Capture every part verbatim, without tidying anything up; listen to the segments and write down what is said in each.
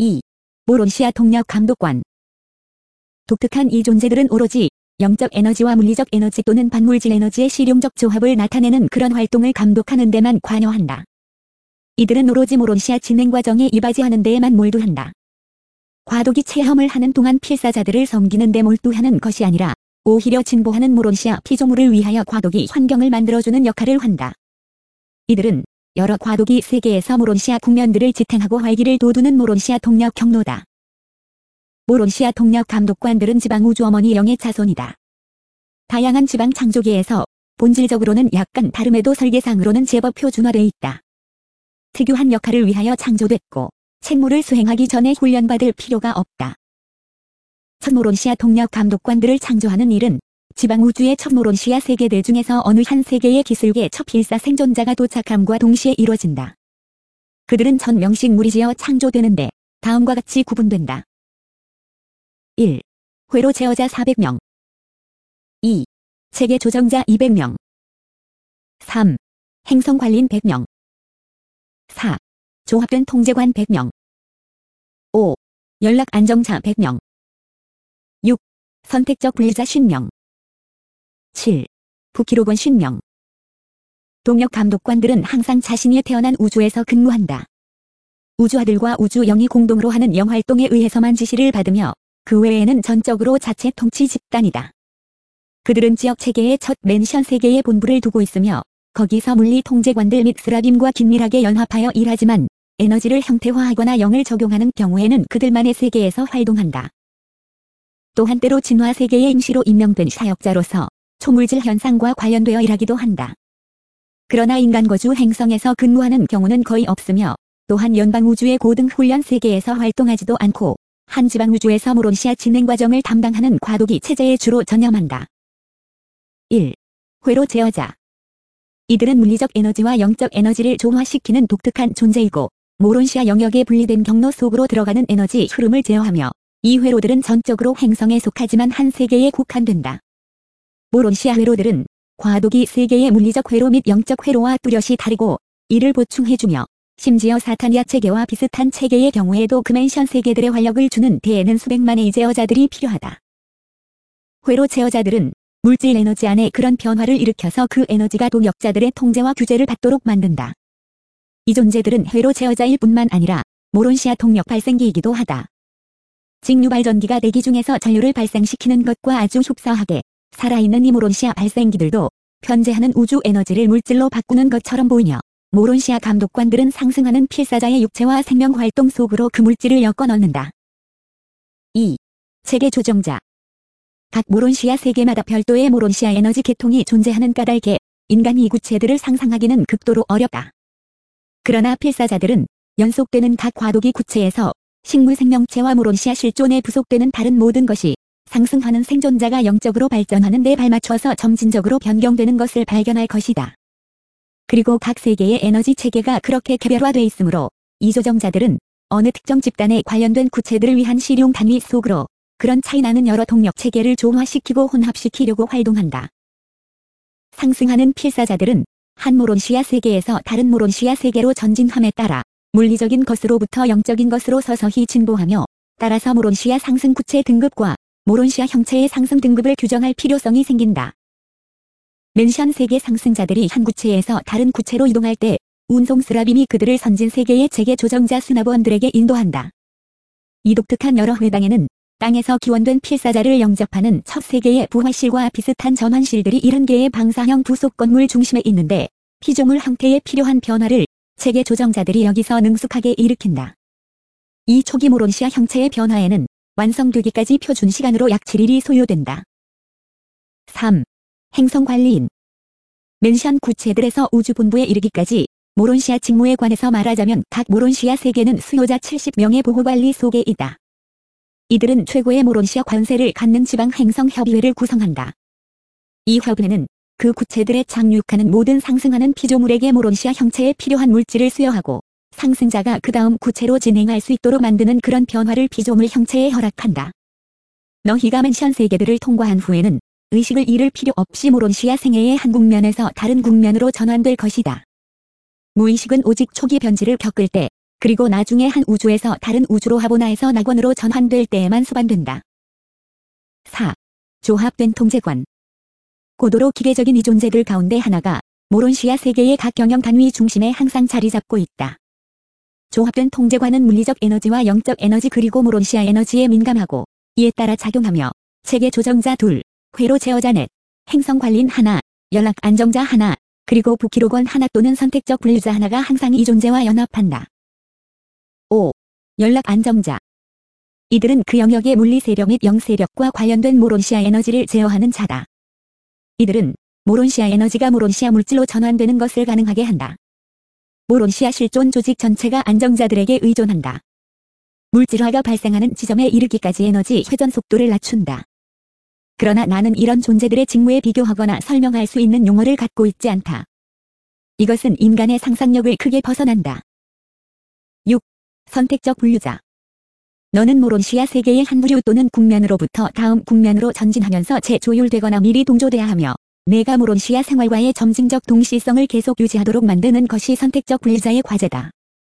이. 모론시아 동력 감독관. 독특한 이 존재들은 오로지 영적 에너지와 물리적 에너지 또는 반물질 에너지의 실용적 조합을 나타내는 그런 활동을 감독하는 데만 관여한다. 이들은 오로지 모론시아 진행 과정에 이바지하는 데에만 몰두한다. 과도기 체험을 하는 동안 필사자들을 섬기는 데 몰두하는 것이 아니라 오히려 진보하는 모론시아 피조물을 위하여 과도기 환경을 만들어주는 역할을 한다. 이들은 여러 과도기 세계에서 모론시아 국면들을 지탱하고 활기를 돋우는 모론시아 동력 경로다. 모론시아 동력 감독관들은 지방 우주 어머니 영의 자손이다. 다양한 지방 창조계에서 본질적으로는 약간 다름에도 설계상으로는 제법 표준화되어 있다. 특유한 역할을 위하여 창조됐고 책무를 수행하기 전에 훈련받을 필요가 없다. 첫 모론시아 동력 감독관들을 창조하는 일은 지방 우주의 첫 모론시아 세계들 중에서 어느 한 세계의 기술계 첫 필사 생존자가 도착함과 동시에 이루어진다. 그들은 첫 명씩 무리지어 창조되는데 다음과 같이 구분된다. 일. 회로 제어자 사백 명. 이. 체계 조정자 이백 명. 삼. 행성 관리인 백 명. 사. 조합된 통제관 백 명. 오. 연락 안정자 백 명. 육. 선택적 분리자 오십 명. 칠. 부키로건 오십 명. 동력 감독관들은 항상 자신이 태어난 우주에서 근무한다. 우주아들과 우주영이 공동으로 하는 영활동에 의해서만 지시를 받으며 그 외에는 전적으로 자체 통치 집단이다. 그들은 지역 체계의 첫 맨션 세계에 본부를 두고 있으며 거기서 물리 통제관들 및 스라빔과 긴밀하게 연합하여 일하지만 에너지를 형태화하거나 영을 적용하는 경우에는 그들만의 세계에서 활동한다. 또한 때로 진화 세계의 임시로 임명된 사역자로서 초물질 현상과 관련되어 일하기도 한다. 그러나 인간 거주 행성에서 근무하는 경우는 거의 없으며 또한 연방 우주의 고등 훈련 세계에서 활동하지도 않고 한 지방 우주에서 모론시아 진행 과정을 담당하는 과도기 체제에 주로 전념한다. 일. 회로 제어자. 이들은 물리적 에너지와 영적 에너지를 조화시키는 독특한 존재이고 모론시아 영역에 분리된 경로 속으로 들어가는 에너지 흐름을 제어하며 이 회로들은 전적으로 행성에 속하지만 한 세계에 국한된다. 모론시아 회로들은 과도기 세계의 물리적 회로 및 영적 회로와 뚜렷이 다르고 이를 보충해주며 심지어 사타니아 체계와 비슷한 체계의 경우에도 그맨션 세계들의 활력을 주는 데에는 수백만의 제어자들이 필요하다. 회로 제어자들은 물질 에너지 안에 그런 변화를 일으켜서 그 에너지가 동역자들의 통제와 규제를 받도록 만든다. 이 존재들은 회로 제어자일 뿐만 아니라 모론시아 동력 발생기이기도 하다. 직류 발전기가 대기 중에서 전류를 발생시키는 것과 아주 흡사하게 살아있는 이 모론시아 발생기들도 편재하는 우주 에너지를 물질로 바꾸는 것처럼 보이며 모론시아 감독관들은 상승하는 필사자의 육체와 생명활동 속으로 그 물질을 엮어 넣는다. 이. 체계 조정자. 각 모론시아 세계마다 별도의 모론시아 에너지 계통이 존재하는 까닭에 인간이 이 구체들을 상상하기는 극도로 어렵다. 그러나 필사자들은 연속되는 각 과도기 구체에서 식물 생명체와 모론시아 실존에 부속되는 다른 모든 것이 상승하는 생존자가 영적으로 발전하는 데 발맞춰서 점진적으로 변경되는 것을 발견할 것이다. 그리고 각 세계의 에너지 체계가 그렇게 개별화되어 있으므로 이 조정자들은 어느 특정 집단에 관련된 구체들을 위한 실용 단위 속으로 그런 차이나는 여러 동력 체계를 조화시키고 혼합시키려고 활동한다. 상승하는 필사자들은 한 모론시아 세계에서 다른 모론시아 세계로 전진함에 따라 물리적인 것으로부터 영적인 것으로 서서히 진보하며 따라서 모론시아 상승 구체 등급과 모론시아 형체의 상승 등급을 규정할 필요성이 생긴다. 맨션 세계 상승자들이 한 구체에서 다른 구체로 이동할 때 운송 스라빔이 그들을 선진 세계의 체계 조정자 수납원들에게 인도한다. 이 독특한 여러 회당에는 땅에서 기원된 필사자를 영접하는 첫 세계의 부화실과 비슷한 전환실들이 일흔 개의 방사형 부속 건물 중심에 있는데 피조물 형태에 필요한 변화를 체계 조정자들이 여기서 능숙하게 일으킨다. 이 초기 모론시아 형체의 변화에는 완성되기까지 표준 시간으로 약 칠 일이 소요된다. 삼. 행성관리인. 맨션 구체들에서 우주본부에 이르기까지 모론시아 직무에 관해서 말하자면 각 모론시아 세계는 수요자 칠십 명의 보호관리 속에 있다. 이들은 최고의 모론시아 관세를 갖는 지방행성협의회를 구성한다. 이 협의회는 그 구체들에 착륙하는 모든 상승하는 피조물에게 모론시아 형체에 필요한 물질을 수여하고 상승자가 그 다음 구체로 진행할 수 있도록 만드는 그런 변화를 피조물 형체에 허락한다. 너희가 맨션 세계들을 통과한 후에는 의식을 잃을 필요 없이 모론시아 생애의 한 국면에서 다른 국면으로 전환될 것이다. 무의식은 오직 초기 변질을 겪을 때 그리고 나중에 한 우주에서 다른 우주로 하보나에서 낙원으로 전환될 때에만 수반된다. 사. 조합된 통제관. 고도로 기계적인 이 존재들 가운데 하나가 모론시아 세계의 각 경영 단위 중심에 항상 자리 잡고 있다. 조합된 통제관은 물리적 에너지와 영적 에너지 그리고 모론시아 에너지에 민감하고 이에 따라 작용하며 체계 조정자 둘, 회로 제어자 넷, 행성 관리인 하나, 연락 안정자 하나, 그리고 부기록원 하나 또는 선택적 분류자 하나가 항상 이 존재와 연합한다. 오. 연락 안정자. 이들은 그 영역의 물리 세력 및 영 세력과 관련된 모론시아 에너지를 제어하는 자다. 이들은 모론시아 에너지가 모론시아 물질로 전환되는 것을 가능하게 한다. 모론시아 실존 조직 전체가 안정자들에게 의존한다. 물질화가 발생하는 지점에 이르기까지 에너지 회전 속도를 낮춘다. 그러나 나는 이런 존재들의 직무에 비교하거나 설명할 수 있는 용어를 갖고 있지 않다. 이것은 인간의 상상력을 크게 벗어난다. 육. 선택적 분류자. 너는 모론시아 세계의 한 부류 또는 국면으로부터 다음 국면으로 전진하면서 재조율되거나 미리 동조돼야 하며 내가 모론시아 생활과의 점진적 동시성을 계속 유지하도록 만드는 것이 선택적 분류자의 과제다.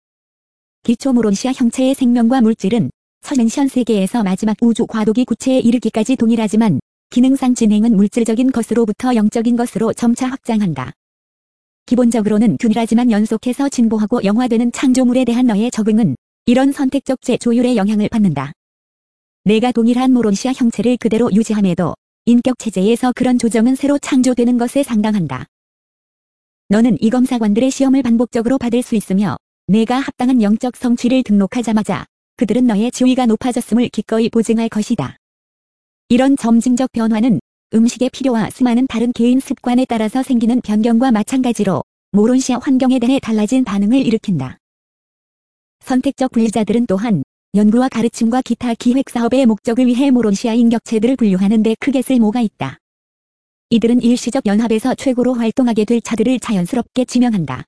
기초 모론시아 형체의 생명과 물질은 서멘션 세계에서 마지막 우주 과도기 구체에 이르기까지 동일하지만 기능상 진행은 물질적인 것으로부터 영적인 것으로 점차 확장한다. 기본적으로는 균일하지만 연속해서 진보하고 영화되는 창조물에 대한 너의 적응은 이런 선택적 재조율의 영향을 받는다. 내가 동일한 모론시아 형체를 그대로 유지함에도 인격 체제에서 그런 조정은 새로 창조되는 것에 상당한다. 너는 이 검사관들의 시험을 반복적으로 받을 수 있으며 내가 합당한 영적 성취를 등록하자마자 그들은 너의 지위가 높아졌음을 기꺼이 보증할 것이다. 이런 점진적 변화는 음식의 필요와 수많은 다른 개인 습관에 따라서 생기는 변경과 마찬가지로 모론시아 환경에 대해 달라진 반응을 일으킨다. 선택적 분류자들은 또한 연구와 가르침과 기타 기획사업의 목적을 위해 모론시아 인격체들을 분류하는 데 크게 쓸모가 있다. 이들은 일시적 연합에서 최고로 활동하게 될 자들을 자연스럽게 지명한다.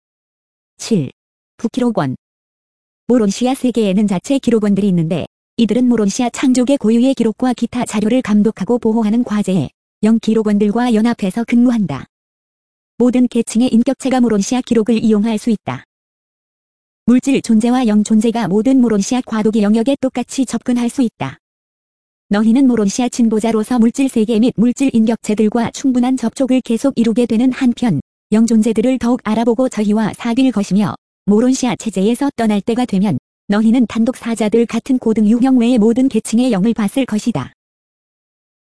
칠. 부기록원. 모론시아 세계에는 자체 기록원들이 있는데 이들은 모론시아 창조계 고유의 기록과 기타 자료를 감독하고 보호하는 과제에 영기록원들과 연합해서 근무한다. 모든 계층의 인격체가 모론시아 기록을 이용할 수 있다. 물질 존재와 영 존재가 모든 모론시아 과도기 영역에 똑같이 접근할 수 있다. 너희는 모론시아 진보자로서 물질 세계 및 물질 인격체들과 충분한 접촉을 계속 이루게 되는 한편 영 존재들을 더욱 알아보고 저희와 사귈 것이며 모론시아 체제에서 떠날 때가 되면 너희는 단독 사자들 같은 고등 유형 외의 모든 계층의 영을 봤을 것이다.